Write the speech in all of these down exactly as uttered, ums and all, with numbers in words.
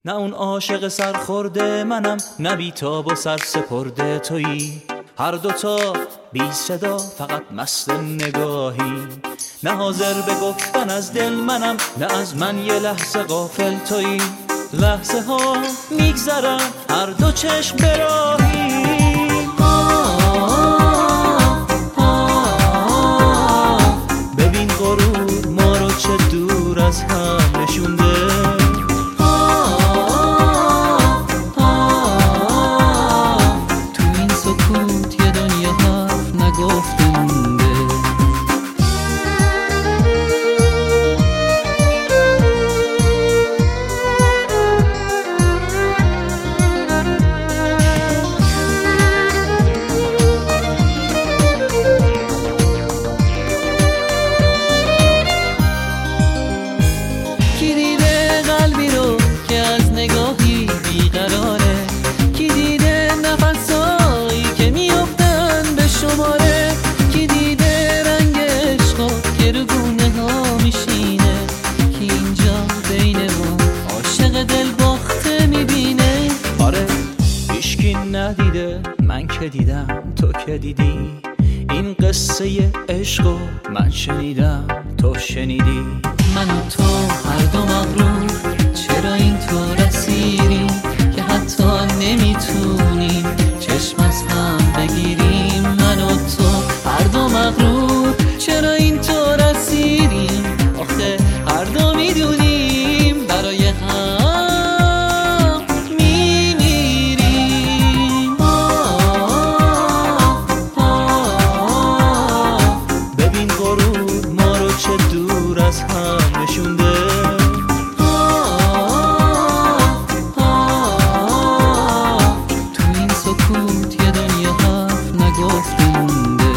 نه اون عاشق سرخورده منم، نه بیتاب و سرسپرده تویی. هر دوتا بی صدا فقط مست نگاهی. نه حاضر به گفتن از دل منم، نه از من یه لحظه غافل تویی. لحظه ها میگذرن هر دو چشم براهی. ببین غرور ما رو چه دور از هم نشونده. تو این سکوت یه دنیا حرف نگفته مونده. کی دیده رنگ عشقا که رو گونه ها میشینه، کی اینجا بین ما عاشق دل باخته میبینه. آره هیچکی ندیده، من که دیدم تو که دیدی. این قصه عشقو من شنیدم تو شنیدی. من و تو هر دو مغرور، چرا این تو رسیدیم که حتی نمیتونیم چشم از هم بگیریم. من و تو هر دو مغرور، چرا این تو رسیدیم آخه هر دو میدونیم برای هم میمیریم. ببین غرور ما رو چه دور از هم نشونده. تو این سکوت یه دنیا حرف نگفته مونده.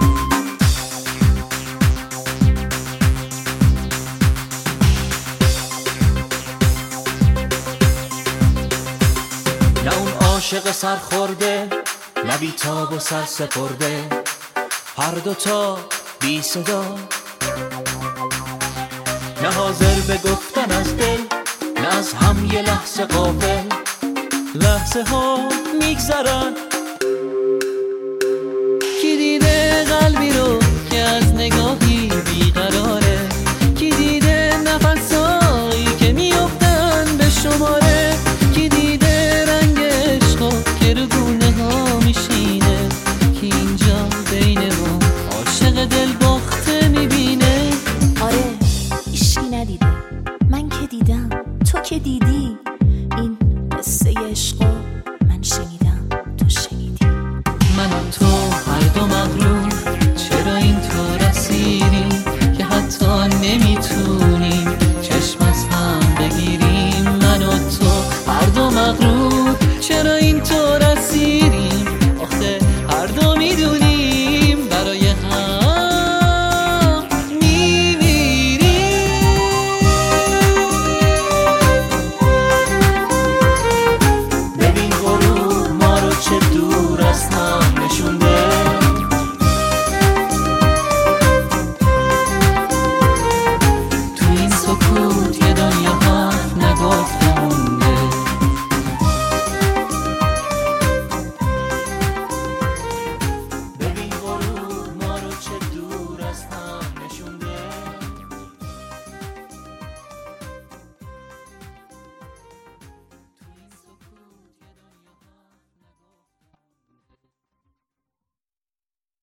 نه اون عاشق سرخورده، نه بیتاب و سرسپرده. هر دوتا بی صدا، نه حاضر به گفتن از دل، نه از هم یه لحظه غافل. لحظه ها میگذرن. کی دیده قلبی رو که از نگاهی بیقراره، کی دیده نفسایی که میافتن به شماره، کی دیده رنگ عشقا که رو گونه ها میشینه، کی اینجا بین ما عاشق دل باخته میبینه. آره هیچکی ندیده، من که دیدم تو که دیدی. این قصه عشقو من شنیدم تو شنیدی. من و تو هر دو مغرور، چرا این تو رسیدیم که حتی نمیتونیم چشم از هم بگیریم. من و تو هر دو مغرور، چرا